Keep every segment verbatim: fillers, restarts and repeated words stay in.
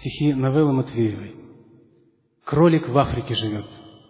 Стихи Новеллы Матвеевой. «Кролик в Африке живет».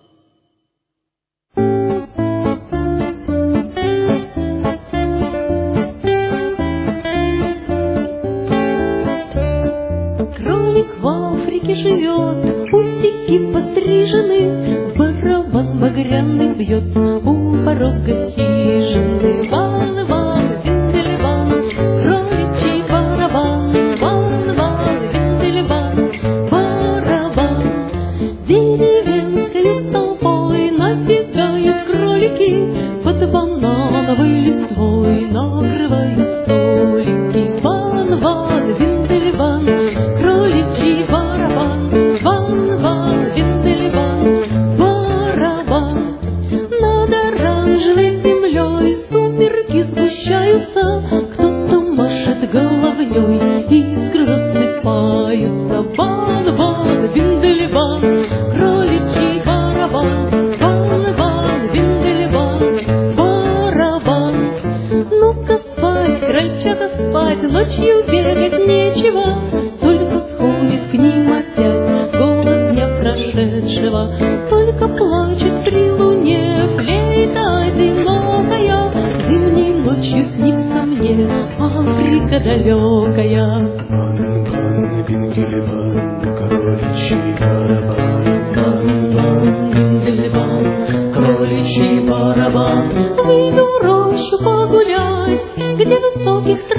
Кролик в Африке живет, усики пострижены, барабан багряный бьет у порога хижины. Ван, ван, винтель-ван, кроличий барабан, ван, ван, винтель-ван, барабан. Деревенской толпой набегают кролики, под банановой листвой накрывают столики. Ван, ван, винтель-ван, кроличий барабан, ван, ван, винтель-ван, барабан. Над оранжевой землей сумерки сгущаются, кто-то машет головней, искры рассыпаются. Ван, ван, винтель-ван, кроличий барабан, ван, ван, винтель-ван, барабан. Ну-ка спать, крольчата спать, ночью бегать нечего, только сходит к ним опять голос дня прошедшего. Только плачет при луне флейта одинокая, зимней ночью снится мне Африка далекая. Ван, ван, винтель-ван, кроличий барабан, ван, ван, винтель-ван, кроличий барабан. Выйду в рощу погулять, где в высоких